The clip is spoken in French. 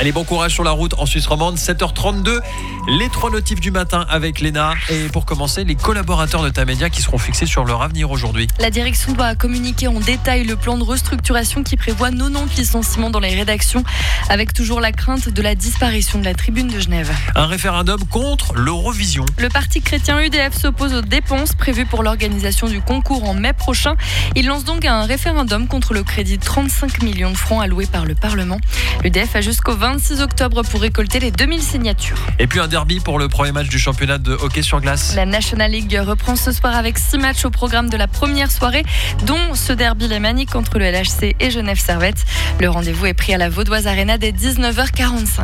Allez, bon courage sur la route en Suisse romande. 7h32, les 3 notifs du matin avec Léna. Et pour commencer, les collaborateurs de Tamedia qui seront fixés sur leur avenir aujourd'hui. La direction doit communiquer en détail le plan de restructuration qui prévoit 90 licenciements dans les rédactions, avec toujours la crainte de la disparition de la tribune de Genève. Un référendum contre l'Eurovision. Le parti chrétien UDF s'oppose aux dépenses prévues pour l'organisation du concours en mai prochain. Il lance donc un référendum contre le crédit de 35 millions de francs alloué par le Parlement. L'UDF a jusqu'au 26 octobre pour récolter les 2000 signatures. Et puis un derby pour le premier match du championnat de hockey sur glace. La National League reprend ce soir avec 6 matchs au programme de la première soirée, dont ce derby lémanique entre le LHC et Genève Servette. Le rendez-vous est pris à la Vaudoise Arena dès 19h45.